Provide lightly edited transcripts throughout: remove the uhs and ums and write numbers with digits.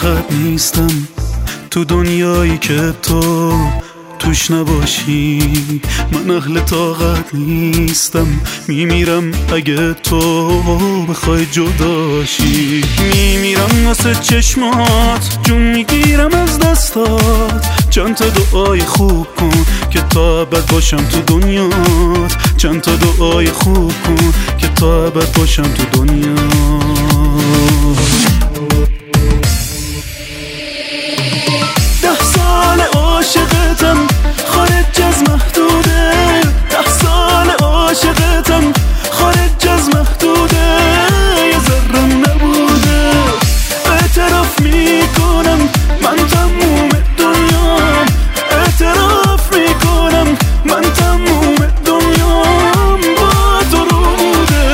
طاقت نیستم تو دنیایی که تو توش نباشی. من اهل طاقت نیستم، میمیرم اگه تو بخوای جداشی. میمیرم واسه چشمات، جون میگیرم از دستات. چند تا دعای خوب کن که تا ابد باشم تو دنیات. چند تا دعای خوب کن که تا ابد باشم تو دنیات. 10 سال عاشقتم خارج از محدوده. 10 سال عاشقتم خارج از محدوده. یه ذرم نبوده. اعتراف میکنم من تموم دنیام. اعتراف میکنم من تموم دنیام با تو رو بوده.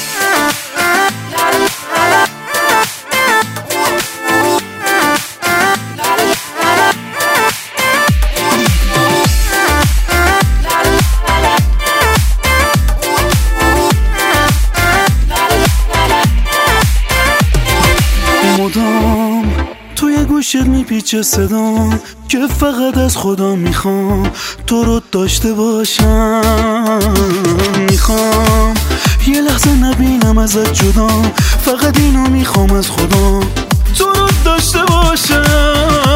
مدام توی گوشت میپیچه صدام که فقط از خدا میخوام تو رو داشته باشم. میخوام یه لحظه نبینم ازت جدا، فقط اینو میخوام از خدا تو رو داشته باشم.